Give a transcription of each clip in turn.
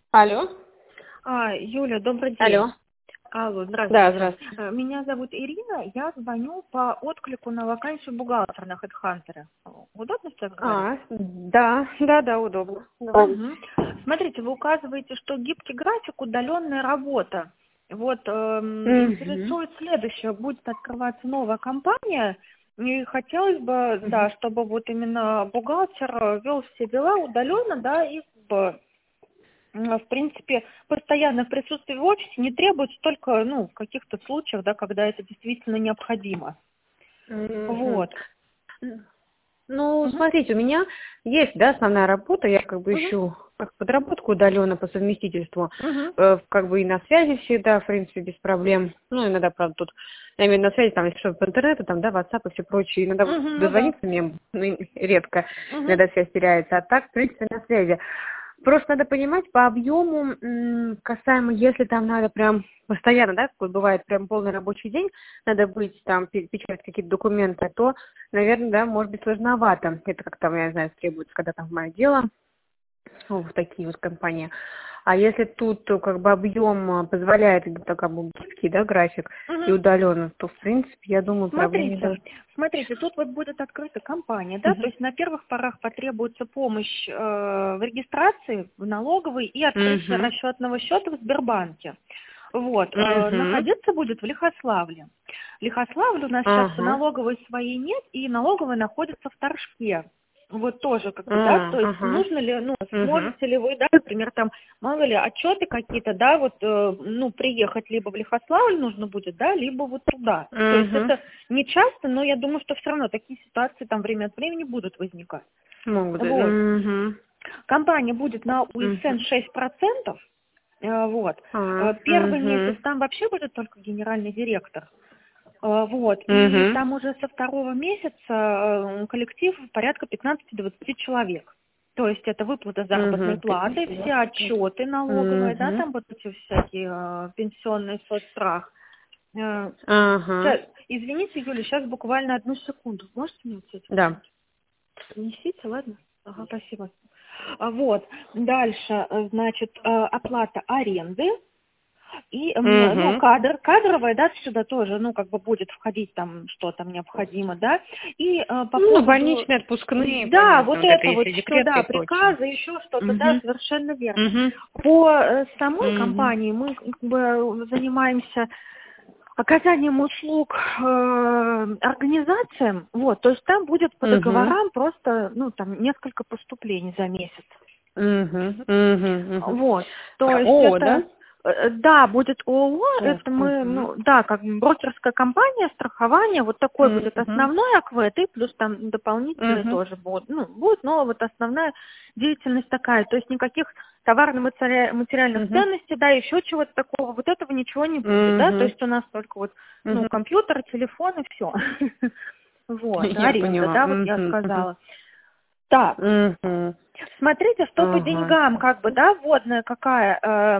Алло. Юля, добрый день. Алло. Алло, Да, здравствуйте. здравствуйте. Меня зовут Ирина, я звоню по отклику на вакансию бухгалтера на HeadHunter. Удобно сейчас говорить? Да, удобно. Говорите. Мгм. Смотрите, вы указываете, что гибкий график, удаленная работа. Вот Мгм. интересует следующее. Будет открываться новая компания, и хотелось бы, да, чтобы вот именно бухгалтер вел все дела удаленно, да, и в принципе, постоянное присутствие в офисе не требуется только, в каких-то случаях, да, когда это действительно необходимо. Мгм. Вот. Ну, Мгм. смотрите, у меня есть, да, основная работа, я как бы Мгм. ищу как подработку удаленно по совместительству, Мгм. как бы и на связи всегда, в принципе, без проблем. Ну, иногда, правда, тут, я имею в виду на связи, там, если что, по интернету, там, да, WhatsApp и все прочее, иногда вот Мгм. Ну да. дозвониться мне редко, Мгм. иногда связь теряется, а так, в принципе, на связи. Просто надо понимать по объему, касаемо, если там надо прям постоянно, да, как вот бывает прям полный рабочий день, надо быть там, печатать какие-то документы, то, наверное, да, может быть сложновато. Это как там, я не знаю, требуется, когда там мое дело, в такие вот компании. А если тут как бы объем позволяет, это как бы гибкий, да, график и Мгм. удаленно, то, в принципе, я думаю, проблем не Смотрите, должно. смотрите, тут вот будет открыта компания, да, то Мгм. есть на первых порах потребуется помощь в регистрации, в налоговой и открытии Мгм. расчетного счета в Сбербанке. Вот, Мгм. находиться будет в Лихославле. В Лихославле у нас сейчас Ага. налоговой своей нет, и налоговая находится в Торжке. Вот тоже как бы, да, то есть Ага. нужно ли, Мгм. сможете ли вы, да, например, там, мало ли, отчеты какие-то, да, вот, приехать либо в Лихославль нужно будет, да, либо вот туда. То есть Мгм. это не часто, но я думаю, что все равно такие ситуации там время от времени будут возникать. Могут. Вот. Мгм. Компания будет на УСН Мгм. 6%. Вот. Первый месяц Мгм. там вообще будет только генеральный директор. Вот. И Мгм. там уже со второго месяца коллектив порядка 15-20 человек. То есть это выплата заработной Мгм. платы, все отчеты налоговые, да, Мгм. там вот эти всякие пенсионный соцстрах. Ага. Сейчас, извините, Юля, сейчас буквально одну секунду. Можете мне вот эти Да. бумаги принесите, ладно? Ага, спасибо. Вот. Дальше, значит, оплата аренды. И, Мгм. кадровая, да, сюда тоже, как бы будет входить там, что там необходимо, да. И по Ну, поводу, больничные, отпускные, да, понятно, вот вот это, это вот если все, декреты да, и прочее. приказы, еще что-то, да, Угу. совершенно верно. Угу. По самой Угу. компании мы как бы занимаемся оказанием услуг организациям, вот, то есть там будет по Угу. договорам просто, там несколько поступлений за месяц. Угу. Угу. Угу. Вот, то есть О, да? это, да, будет ООО, О. это мы, Угу. да, как брокерская компания, страхование, вот такой будет Угу. основной АКВЭД, и плюс там дополнительные Угу. тоже будут, будет, но вот основная деятельность такая, то есть никаких товарно-материальных Угу. ценностей, да, еще чего-то такого, вот этого ничего не будет, да, то Угу. есть у нас только вот, Угу. компьютер, телефон и все. Вот, Я аренда, поняла. да, вот я Угу. сказала. Так, Угу. смотрите, что по Ага. деньгам, как бы, да, вводная какая,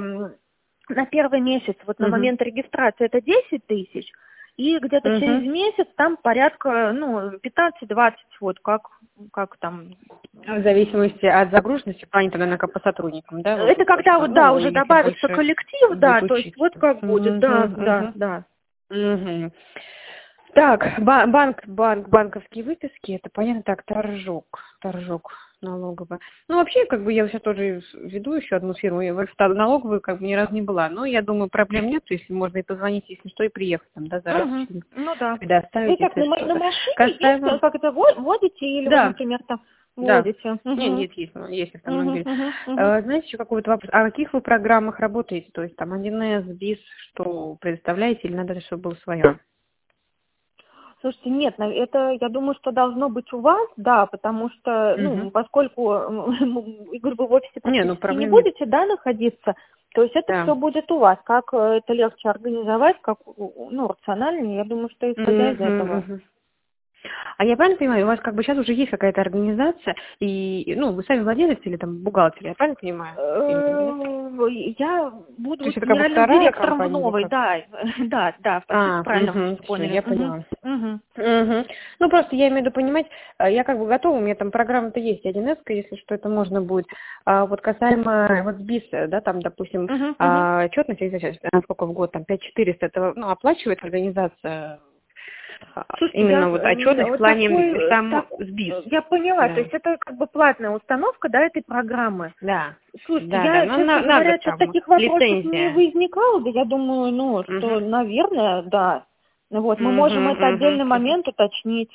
на первый месяц, вот на Угу. момент регистрации это 10 тысяч, и где-то через Угу. месяц там порядка, 15-20, вот как там. В зависимости от загруженности, плане тогда, наверное, по сотрудникам, да, Это выйдет когда точно. вот, да, Ну, уже если добавится больше коллектив, да, будет то есть вот учиться. как будет, да, Угу, да, угу. да. Угу. Так, банковские выписки, это понятно, так, торжок налоговая. Ну, вообще, как бы я сейчас тоже веду еще одну фирму, я в налоговую как бы ни разу не была, но я думаю, проблем нет, если можно и позвонить, если что, и приехать там, да, за раз, Мгм. Ну да. Вы предоставить, как если на что-то. машине есть, Касаемо, как это водите, или вы, да, например, там да. водите? Нет, Угу. нет, есть Угу, автомобиль. угу, угу. Знаете, еще какой-то вопрос. А о каких вы программах работаете? То есть там 1С, БИС, что предоставляете, или надо, чтобы было свое? Слушайте, нет, это, я думаю, что должно быть у вас, да, потому что, Угу. поскольку, я говорю, вы в офисе Не, ну практически не проблем нет. будете, да, находиться, то есть это Да. все будет у вас. Как это легче организовать, как, рациональнее, я думаю, что исходя из Мгм, этого. мгм. А я правильно понимаю, у вас как бы сейчас уже есть какая-то организация, и, ну, вы сами владелец или там бухгалтер, я правильно понимаю? Или нет? я буду То есть это как бы генеральным вторая директором в компания или новой, как? да, правильно вы Всё, поняли. я поняла. Мгм. Мгм. Ну, просто я имею в виду понимать, я как бы готова, у меня там программа-то есть, 1С, если что, это можно будет. А вот касаемо вот БИС, да, там, допустим, Мгм, мгм. отчетность, я не знаю, сейчас, сколько в год, там, 5400, это, ну, оплачивает организация Слушайте, именно вот отчетность в вот плане сам с БИС, я поняла, то да. есть это как бы платная установка, да, этой программы. Да, Слушайте, да, да, я, ну, честно на говоря, год что-то там таких вопросов не лицензия. возникало, да я думаю, ну, что, Мгм. наверное, да. Ну вот, мы можем Мгм, это отдельный мгм. момент уточнить.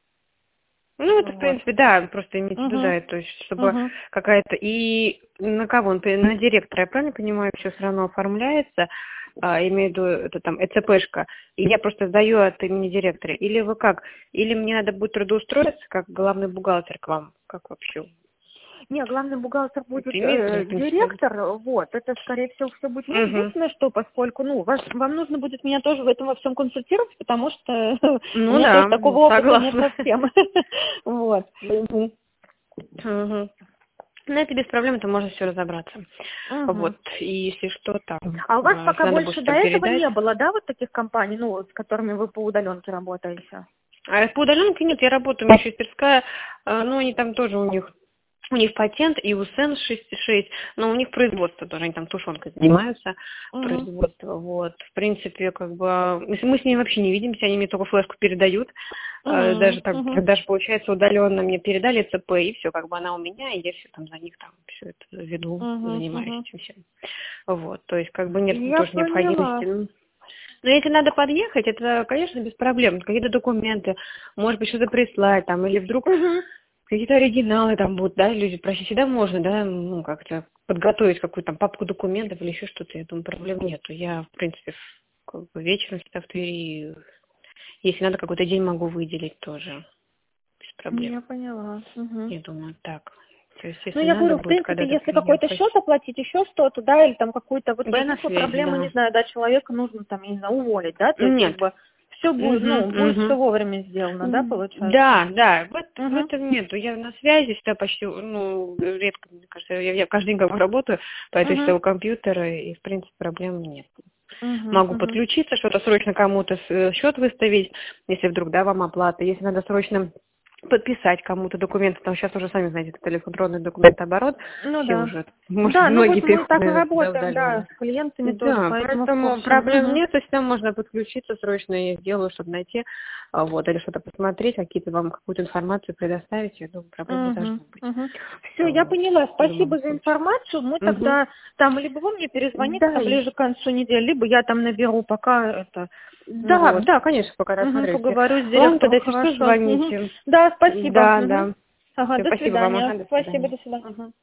Ну, это, в Вот. принципе, да, просто имейте в виду, Угу, да, то есть, чтобы угу. какая-то... И на кого он? На директора, я правильно понимаю, все все равно оформляется, имею в виду, это там, ЭЦПшка, и я просто сдаю от имени директора. Или вы как? Или мне надо будет трудоустроиться как главный бухгалтер к вам? Как вообще? Не, главный бухгалтер будет Это имеется же, в принципе... директор, вот, это, скорее всего, все будет. Ну, Угу. единственное, что, поскольку, ну, вам нужно будет меня тоже в этом во всем консультировать, потому что у Ну меня тоже да, такого опыта нет согласна. совсем. Вот. Мгм. Мгм. Ну, это без проблем, это можно все разобраться. Мгм. Вот, и если что, там, А у вас если пока надо будет больше до что-то этого передать. не было, да, вот таких компаний, ну, вот, с которыми вы по удаленке работаете? А по удаленке нет, я работаю, у меня еще мастерская, ну, они там тоже у них патент и УСН 6.6, но у них производство тоже, они там тушенкой занимаются, Угу. производство, вот. В принципе, как бы, мы с ними вообще не видимся, они мне только флешку передают, даже так, Угу. даже получается удаленно мне передали ЦП, и все, как бы она у меня, и я все там за них там все это веду, занимаюсь Угу. этим всем. Вот, то есть как бы нет Я тоже поняла. необходимости. Но если надо подъехать, это, конечно, без проблем. Какие-то документы, может быть, что-то прислать, там, или вдруг Угу. какие-то оригиналы там будут, да, люди просить. Всегда можно, да, ну, как-то подготовить какую-то там папку документов или еще что-то. Я думаю, проблем нету. Я, в принципе, как бы вечером всегда в Твери. Если надо, какой-то день могу выделить тоже. Без проблем. Я поняла. Угу. Я думаю, так. То есть, Ну, если я надо говорю, в будет принципе, когда-то если какой-то приехать. счет оплатить, еще что-то, да, или там какую-то, вот Я на возникла связи, проблема, не да. знаю, да, человека нужно там, я не знаю, уволить, да, то есть как Нет. бы все будет, ну, будет все Угу. вовремя сделано, да, получается? Да, да, в Угу. этом нету. Я на связи всегда почти, ну, редко, мне кажется, я каждый день как бы работаю, поэтому Угу. всего компьютера, и, в принципе, проблем нет. Угу. Могу Угу. подключиться, что-то срочно кому-то счет выставить, если вдруг, да, вам оплата. Если надо срочно подписать кому-то документы, там сейчас уже, сами знаете, это электронный документооборот, Ну все да. уже, может, Да, ну многие вот мы переходят, так и наверное, всегда работаем, да, удаленно. с клиентами тоже, Да, поэтому в поэтому курсе. проблем Угу. нет, то есть там можно подключиться срочно, я сделаю, чтобы найти, вот, или что-то посмотреть, какие-то вам какую-то информацию предоставить, я думаю, проблем не Угу, должно быть. угу. Все, я Вот, поняла. в любом Спасибо за случае. информацию. Мы Угу. тогда там либо вы мне перезвоните Да, там ближе к концу недели, либо я там наберу пока это. да, Вот. да, конечно, пока рассмотрите. Поговорю с Ладно, директором, тогда, если что, хорошо. Мгм. звоните. Да, спасибо. Да, Мгм. да. Ага, Все, до спасибо вам, свидания. ага, до Спасибо, свидания. до свидания. Мгм.